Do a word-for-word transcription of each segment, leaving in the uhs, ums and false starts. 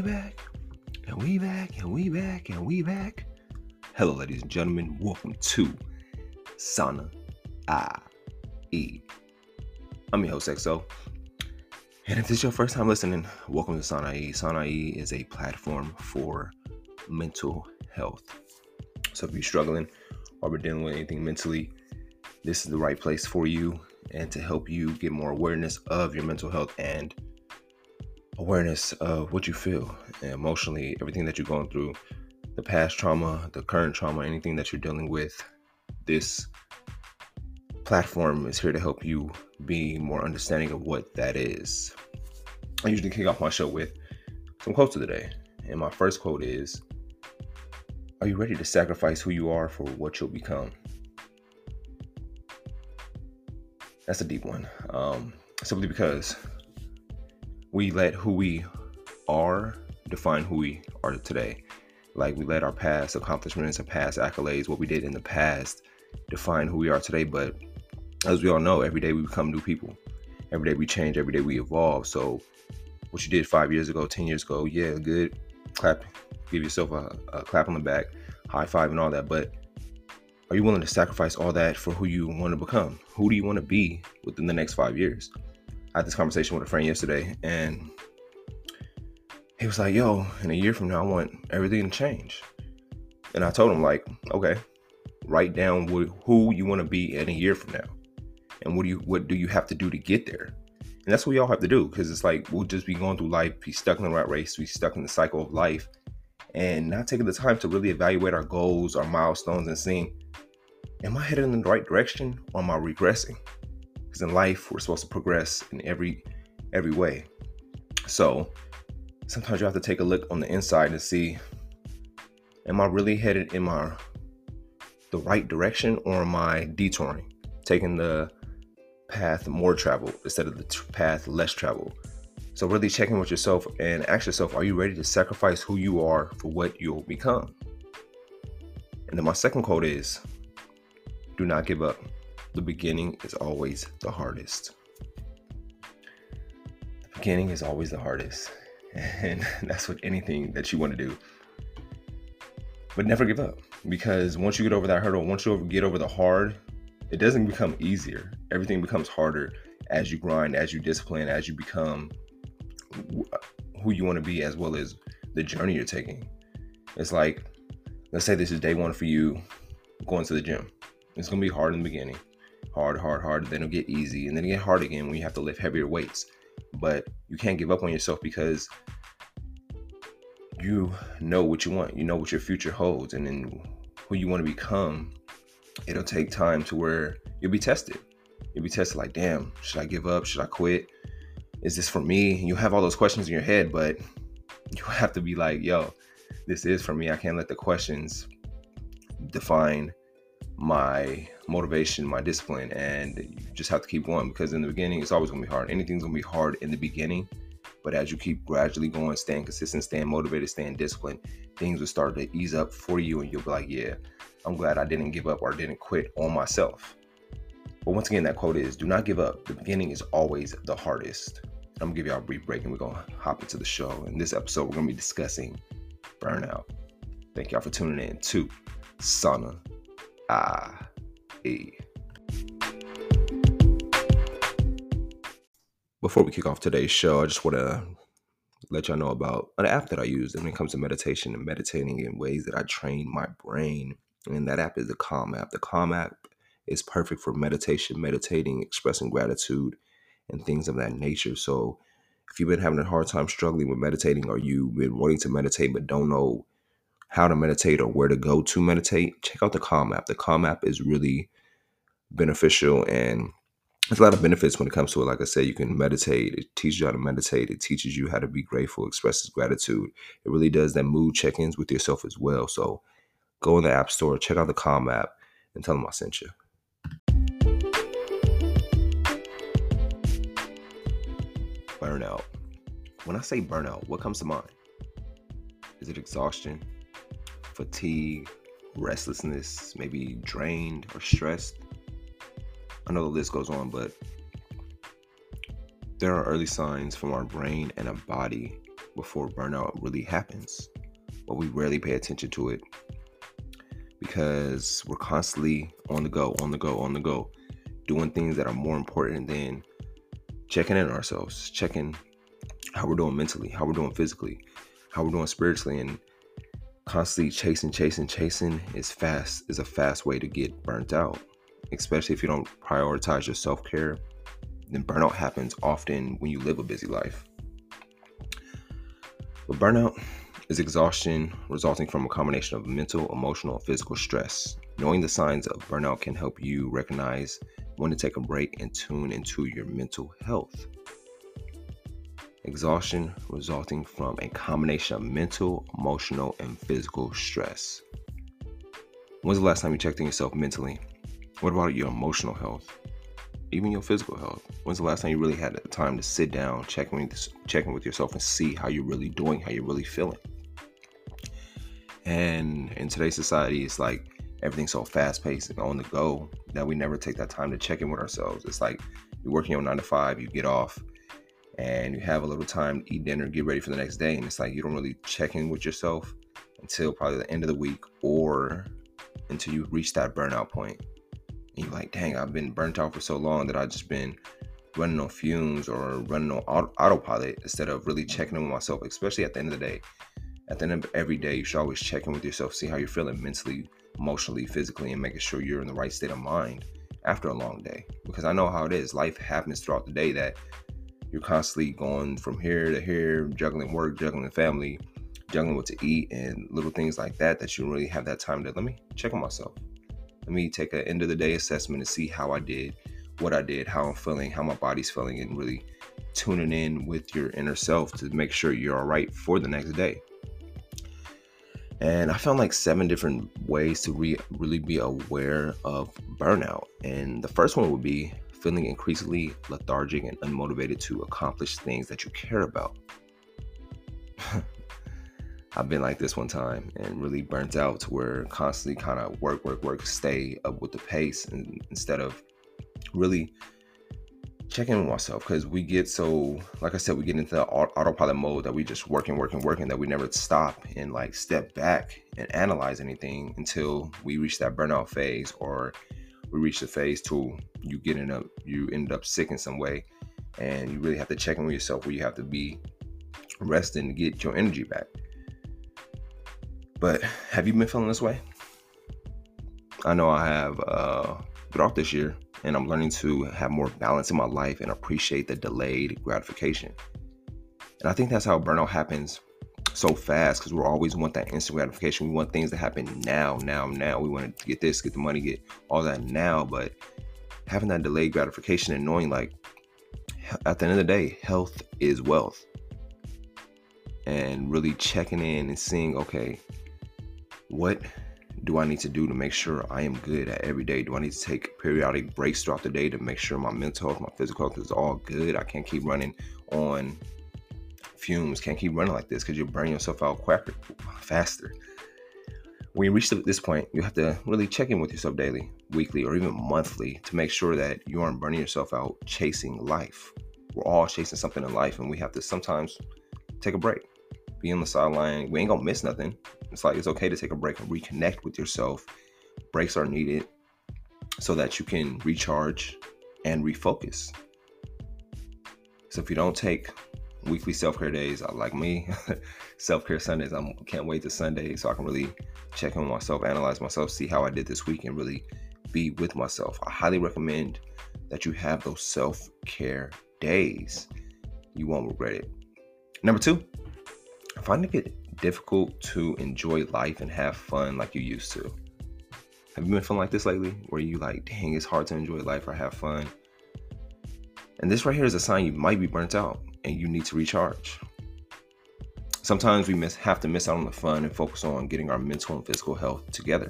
back, and we back, and we back, and we back. Hello, ladies and gentlemen. Welcome to Sana I E. I'm your host, X O. And if this is your first time listening, welcome to Sana I E. Sana I E is a platform for mental health. So if you're struggling or been dealing with anything mentally, this is the right place for you and to help you get more awareness of your mental health and awareness of what you feel emotionally, everything that you're going through, the past trauma, the current trauma, anything that you're dealing with. This platform is here to help you be more understanding of what that is. I usually kick off my show with some quotes of the day. And my first quote is, are you ready to sacrifice who you are for what you'll become? That's a deep one. Um, simply because we let who we are define who we are today. Like we let our past accomplishments and past accolades, what we did in the past, define who we are today. But as we all know, every day we become new people. Every day we change. Every day we evolve. So what you did five years ago, ten years ago, yeah, good. Clap. Give yourself a, a clap on the back, high five and all that. But are you willing to sacrifice all that for who you want to become? Who do you want to be within the next five years? I had this conversation with a friend yesterday, and he was like, yo, in a year from now, I want everything to change. And I told him, like, okay, write down wh- who you want to be in a year from now. And what do you what do you have to do to get there? And that's what we all have to do, because it's like we'll just be going through life, be stuck in the rat race, be stuck in the cycle of life, and not taking the time to really evaluate our goals, our milestones, and seeing, am I headed in the right direction or am I regressing? Because in life, we're supposed to progress in every every way. So sometimes you have to take a look on the inside and see, am I really headed in my the right direction, or am I detouring, taking the path more traveled instead of the t- path less traveled? So really checking with yourself and ask yourself, are you ready to sacrifice who you are for what you'll become? And then my second quote is, do not give up. The beginning is always the hardest. The beginning is always the hardest. And that's with anything that you want to do. But never give up. Because once you get over that hurdle, once you get over the hard, it doesn't become easier. Everything becomes harder as you grind, as you discipline, as you become who you want to be, as well as the journey you're taking. It's like, let's say this is day one for you going to the gym. It's going to be hard in the beginning. Hard, hard, hard. Then it'll get easy. And then it'll get hard again when you have to lift heavier weights. But you can't give up on yourself, because you know what you want. You know what your future holds. And then who you want to become, it'll take time to where you'll be tested. You'll be tested like, damn, should I give up? Should I quit? Is this for me? You'll have all those questions in your head, but you have to be like, yo, this is for me. I can't let the questions define my motivation, my discipline, and you just have to keep going, because in the beginning, it's always going to be hard. Anything's going to be hard in the beginning, but as you keep gradually going, staying consistent, staying motivated, staying disciplined, things will start to ease up for you, and you'll be like, yeah, I'm glad I didn't give up or didn't quit on myself. But once again, that quote is, do not give up. The beginning is always the hardest. I'm going to give y'all a brief break, and we're going to hop into the show. In this episode, we're going to be discussing burnout. Thank y'all for tuning in to Sana I E. Before we kick off today's show, I just want to let y'all know about an app that I use when it comes to meditation and meditating in ways that I train my brain. And that app is the Calm app. The Calm app is perfect for meditation, meditating, expressing gratitude, and things of that nature. So if you've been having a hard time struggling with meditating, or you've been wanting to meditate but don't know how to meditate or where to go to meditate, check out the Calm app. The Calm app is really beneficial, and there's a lot of benefits when it comes to it. Like I said, you can meditate. It teaches you how to meditate. It teaches you how to be grateful, expresses gratitude. It really does that mood check-ins with yourself as well. So go in the App Store, check out the Calm app, and tell them I sent you. Burnout. When I say burnout, what comes to mind? Is it exhaustion, fatigue, restlessness, maybe drained or stressed? I know the list goes on, but there are early signs from our brain and our body before burnout really happens, but we rarely pay attention to it because we're constantly on the go, on the go, on the go, doing things that are more important than checking in on ourselves, checking how we're doing mentally, how we're doing physically, how we're doing spiritually, and constantly chasing, chasing, chasing is fast, is a fast way to get burnt out, especially if you don't prioritize your self-care. Then burnout happens often when you live a busy life. But burnout is exhaustion resulting from a combination of mental, emotional, and physical stress. Knowing the signs of burnout can help you recognize when to take a break and tune into your mental health. Exhaustion resulting from a combination of mental, emotional, and physical stress. When's the last time you checked in yourself mentally? What about your emotional health? Even your physical health. When's the last time you really had the time to sit down, checking with, checking with yourself and see how you're really doing, how you're really feeling? And in today's society, it's like everything's so fast-paced and on the go that we never take that time to check in with ourselves. It's like you're working your nine to five, you get off, and you have a little time to eat dinner, get ready for the next day. And it's like you don't really check in with yourself until probably the end of the week or until you reach that burnout point. And you're like, dang, I've been burnt out for so long that I've just been running on fumes or running on auto- autopilot instead of really checking in with myself, especially at the end of the day. At the end of every day, you should always check in with yourself, see how you're feeling mentally, emotionally, physically, and making sure you're in the right state of mind after a long day. Because I know how it is. Life happens throughout the day that you're constantly going from here to here, juggling work, juggling family, juggling what to eat, and little things like that, that you don't really have that time to, let me check on myself. Let me take an end of the day assessment and see how I did, what I did, how I'm feeling, how my body's feeling, and really tuning in with your inner self to make sure you're all right for the next day. And I found like seven different ways to re- really be aware of burnout. And the first one would be feeling increasingly lethargic and unmotivated to accomplish things that you care about. I've been like this one time and really burnt out to where constantly kind of work, work, work, stay up with the pace, and instead of really checking with myself, because we get so, like I said, we get into the autopilot mode that we just working, working, working, that we never stop and like step back and analyze anything until we reach that burnout phase, or we reach the phase to you getting up, you end up sick in some way, and you really have to check in with yourself where you have to be resting to get your energy back. But have you been feeling this way? I know I have uh, throughout this year, and I'm learning to have more balance in my life and appreciate the delayed gratification. And I think that's how burnout happens so fast, because we always want that instant gratification. We want things to happen now, now, now. We want to get this, get the money, get all that now. But having that delayed gratification and knowing, like, at the end of the day, health is wealth. And really checking in and seeing, okay, what do I need to do to make sure I am good at every day? Do I need to take periodic breaks throughout the day to make sure my mental health, my physical health is all good? I can't keep running on fumes, can't keep running like this, because you're burning yourself out quicker, faster. When you reach this point, you have to really check in with yourself daily, weekly, or even monthly to make sure that you aren't burning yourself out chasing life. We're all chasing something in life, and we have to sometimes take a break. Be on the sideline. We ain't gonna miss nothing. It's like it's okay to take a break and reconnect with yourself. Breaks are needed so that you can recharge and refocus. So if you don't take weekly self-care days, like me, self-care Sundays, I can't wait to Sunday so I can really check in with myself, analyze myself, see how I did this week, and really be with myself. I highly recommend that you have those self-care days. You won't regret it. Number two, finding it difficult to enjoy life and have fun like you used to. Have you been feeling like this lately, where you like, dang, it's hard to enjoy life or have fun? And this right here is a sign you might be burnt out and you need to recharge. Sometimes we miss, have to miss out on the fun and focus on getting our mental and physical health together.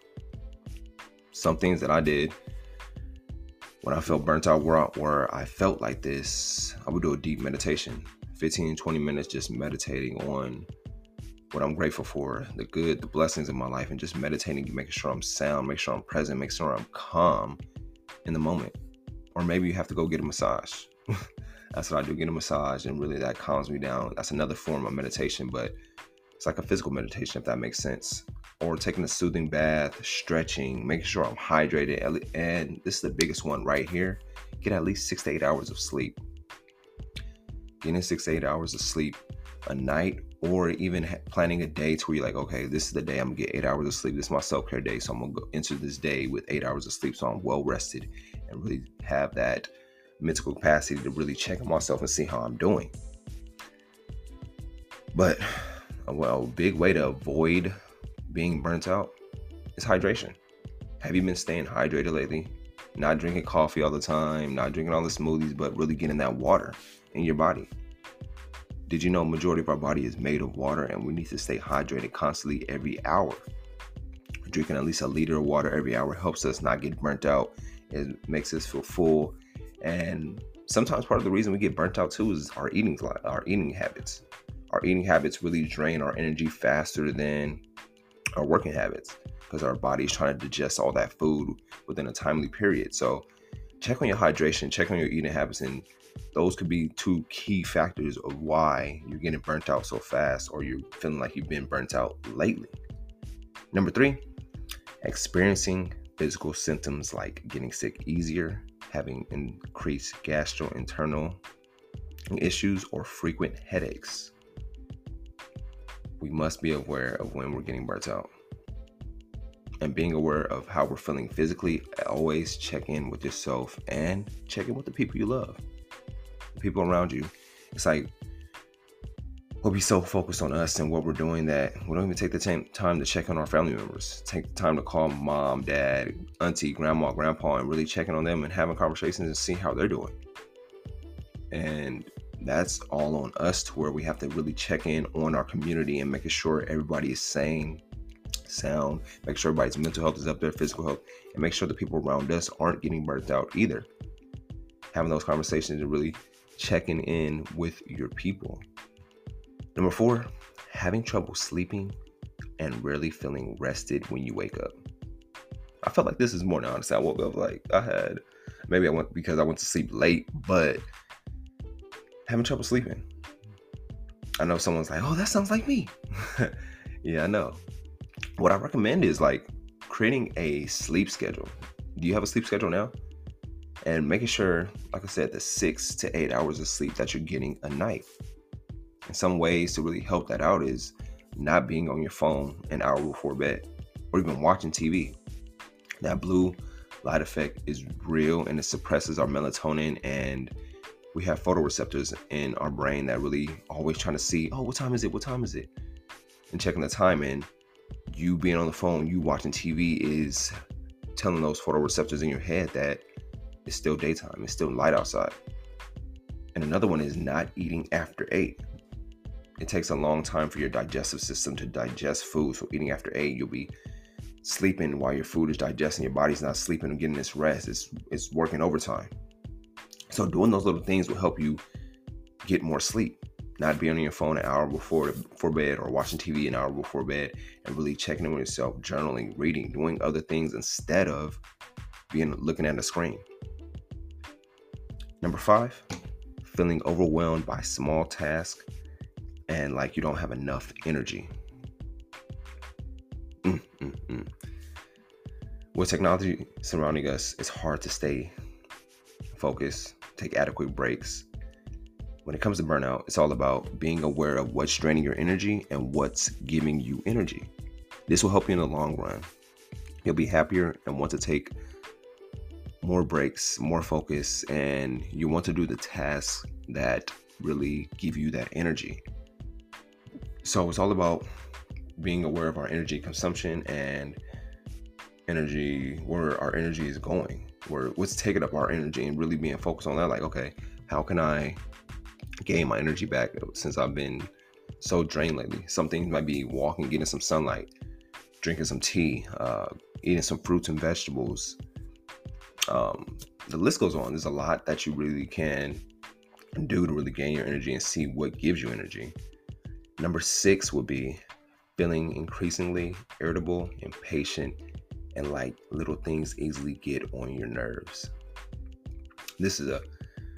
Some things that I did when I felt burnt out, where I, where I felt like this, I would do a deep meditation. fifteen, twenty minutes just meditating on what I'm grateful for, the good, the blessings in my life, and just meditating, making sure I'm sound, make sure I'm present, make sure I'm calm in the moment. Or maybe you have to go get a massage. That's what I do, get a massage, and really that calms me down. That's another form of meditation, but it's like a physical meditation, if that makes sense. Or taking a soothing bath, stretching, making sure I'm hydrated. And this is the biggest one right here. Get at least six to eight hours of sleep. Getting six to eight hours of sleep a night, or even planning a day to where you're like, okay, this is the day I'm gonna get eight hours of sleep. This is my self-care day. So I'm gonna go into this day with eight hours of sleep. So I'm well rested and really have that mental capacity to really check on myself and see how I'm doing. But well, a big way to avoid being burnt out is hydration. Have you been staying hydrated lately? Not drinking coffee all the time, not drinking all the smoothies, but really getting that water in your body. Did you know majority of our body is made of water, and we need to stay hydrated constantly every hour? Drinking at least a liter of water every hour helps us not get burnt out. It makes us feel full. And sometimes part of the reason we get burnt out too is our eating, our eating habits. Our eating habits really drain our energy faster than our working habits, because our body is trying to digest all that food within a timely period. So check on your hydration, check on your eating habits, and those could be two key factors of why you're getting burnt out so fast, or you're feeling like you've been burnt out lately. Number three, experiencing physical symptoms like getting sick easier, having increased gastrointestinal issues, or frequent headaches. We must be aware of when we're getting burnt out. And being aware of how we're feeling physically, always check in with yourself and check in with the people you love. The people around you. It's like we'll be so focused on us and what we're doing that we don't even take the t- time to check on our family members. Take the time to call mom, dad, auntie, grandma, grandpa, and really checking on them and having conversations and see how they're doing. And that's all on us, to where we have to really check in on our community and making sure everybody is sane, sound, make sure everybody's mental health is up there, physical health, and make sure the people around us aren't getting burnt out either. Having those conversations and really checking in with your people. Number four, having trouble sleeping and rarely feeling rested when you wake up. I felt like this is more honest. I woke up like I had, maybe I went because I went to sleep late, but having trouble sleeping. I know someone's like, oh, that sounds like me. Yeah, I know. What I recommend is like creating a sleep schedule. Do you have a sleep schedule now? And making sure, like I said, the six to eight hours of sleep that you're getting a night. And some ways to really help that out is not being on your phone an hour before bed, or even watching T V. That blue light effect is real, and it suppresses our melatonin, and we have photoreceptors in our brain that really always trying to see, oh, what time is it? What time is it? And checking the time, and you being on the phone, you watching T V is telling those photoreceptors in your head that it's still daytime, it's still light outside. And another one is not eating after eight. It takes a long time for your digestive system to digest food. So eating after eight, you'll be sleeping while your food is digesting. Your body's not sleeping and getting this rest. It's, it's working overtime. So doing those little things will help you get more sleep. Not being on your phone an hour before, before bed, or watching T V an hour before bed, and really checking in with yourself, journaling, reading, doing other things instead of being looking at a screen. Number five, feeling overwhelmed by small tasks and like you don't have enough energy. Mm, mm, mm. With technology surrounding us, it's hard to stay focused, take adequate breaks. When it comes to burnout, it's all about being aware of what's draining your energy and what's giving you energy. This will help you in the long run. You'll be happier and want to take more breaks, more focus, and you want to do the tasks that really give you that energy. So it's all about being aware of our energy consumption and energy, where our energy is going, where what's taking up our energy, and really being focused on that. Like, okay, how can I gain my energy back since I've been so drained lately? Some things might be walking, getting some sunlight, drinking some tea, uh, eating some fruits and vegetables. Um, the list goes on. There's a lot that you really can do to really gain your energy and see what gives you energy. Number six would be feeling increasingly irritable, impatient, and like little things easily get on your nerves. This is a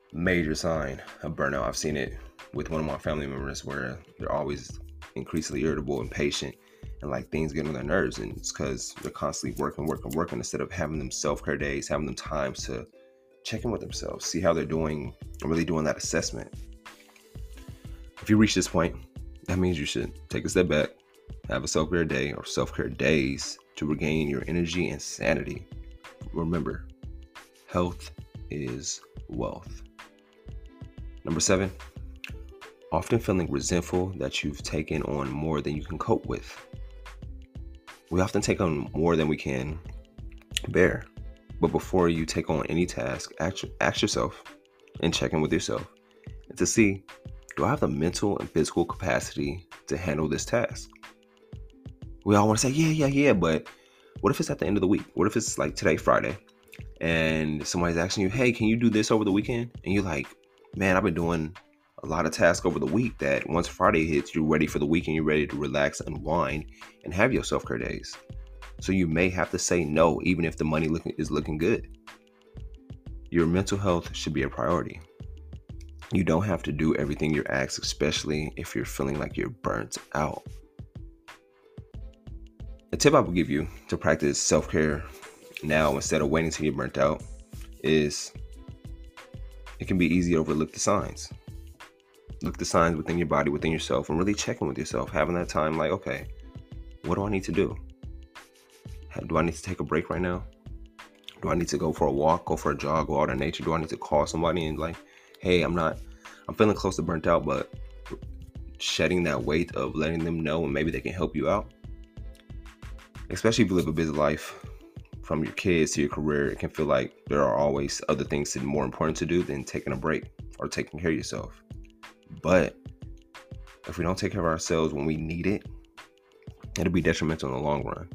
major sign of burnout. I've seen it with one of my family members where they're always increasingly irritable, impatient, and like things get on their nerves. And it's because they're constantly working, working, working instead of having them self-care days, having them times to check in with themselves, see how they're doing, and really doing that assessment. If you reach this point, that means you should take a step back, have a self-care day or self-care days to regain your energy and sanity. Remember, health is wealth. Number seven, often feeling resentful that you've taken on more than you can cope with. We often take on more than we can bear. But before you take on any task, ask, ask yourself and check in with yourself and to see, do I have the mental and physical capacity to handle this task? We all want to say, yeah, yeah, yeah, but what if it's at the end of the week? What if it's like today, Friday, and somebody's asking you, hey, can you do this over the weekend? And you're like, man, I've been doing a lot of tasks over the week that once Friday hits, you're ready for the weekend, you're ready to relax, unwind, and have your self-care days. So you may have to say no, even if the money looking, is looking good. Your mental health should be a priority. You don't have to do everything you're asked, especially if you're feeling like you're burnt out. A tip I would give you to practice self-care now instead of waiting till you're burnt out is it can be easy to overlook the signs. Look the signs within your body, within yourself, and really check in with yourself. Having that time like, okay, what do I need to do? Do I need to take a break right now? Do I need to go for a walk, go for a jog, go out in nature? Do I need to call somebody and like, hey, I'm not, I'm feeling close to burnt out, but shedding that weight of letting them know and maybe they can help you out. Especially if you live a busy life, from your kids to your career, it can feel like there are always other things that are more important to do than taking a break or taking care of yourself. But if we don't take care of ourselves when we need it, it'll be detrimental in the long run.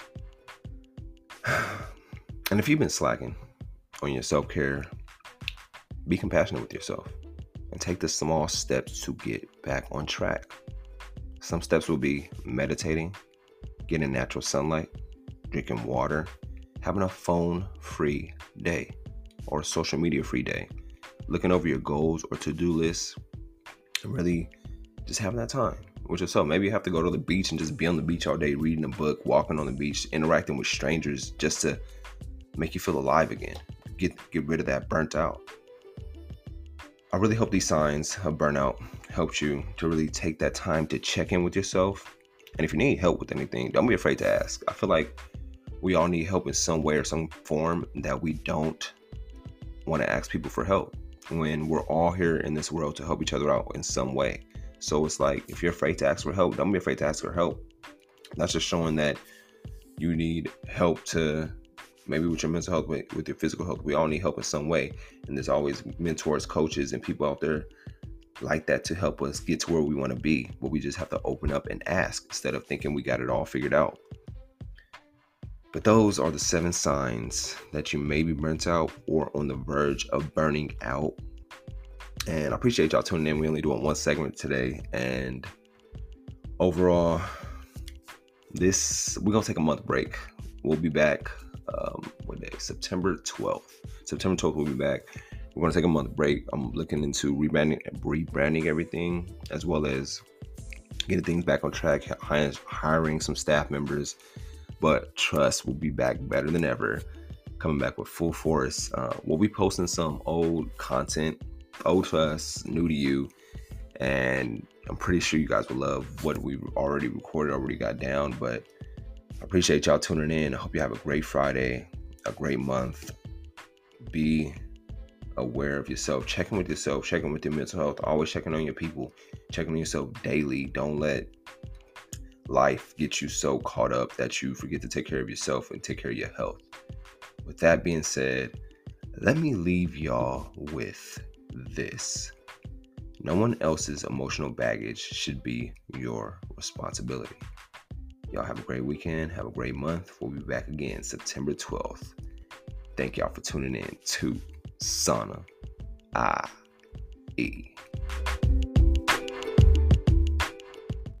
And if you've been slacking on your self-care, be compassionate with yourself and take the small steps to get back on track. Some steps will be meditating, getting natural sunlight, drinking water, having a phone-free day or a social media-free day, looking over your goals or to-do lists, and really just having that time with yourself. Maybe you have to go to the beach and just be on the beach all day, reading a book, walking on the beach, interacting with strangers just to make you feel alive again. Get get rid of that burnt out. I really hope these signs of burnout helped you to really take that time to check in with yourself. And if you need help with anything, don't be afraid to ask. I feel like we all need help in some way or some form that we don't want to ask people for help when we're all here in this world to help each other out in some way. So it's like, if you're afraid to ask for help, don't be afraid to ask for help. That's just showing that you need help to maybe with your mental health, with, with your physical health. We all need help in some way. And there's always mentors, coaches, and people out there like that to help us get to where we want to be. But we just have to open up and ask instead of thinking we got it all figured out. But those are the seven signs that you may be burnt out or on the verge of burning out. And I appreciate y'all tuning in. We only doing one segment today. And overall, this we're going to take a month break. We'll be back, um, what day? September twelfth. September twelfth, we'll be back. We're going to take a month break. I'm looking into rebranding, rebranding everything, as well as getting things back on track, hiring some staff members. But trust, we'll be back better than ever, coming back with full force. Uh, we'll be posting some old content, old to us, new to you, and I'm pretty sure you guys will love what we already recorded, already got down. But I appreciate y'all tuning in. I hope you have a great Friday, a great month. Be aware of yourself, checking with yourself, checking with your mental health, always checking on your people, checking on yourself daily. Don't let life get you so caught up that you forget to take care of yourself and take care of your health. With that being said, let me leave y'all with this. No one else's emotional baggage should be your responsibility. Y'all have a great weekend. Have a great month. We'll be back again September twelfth. Thank y'all for tuning in to Sana I E.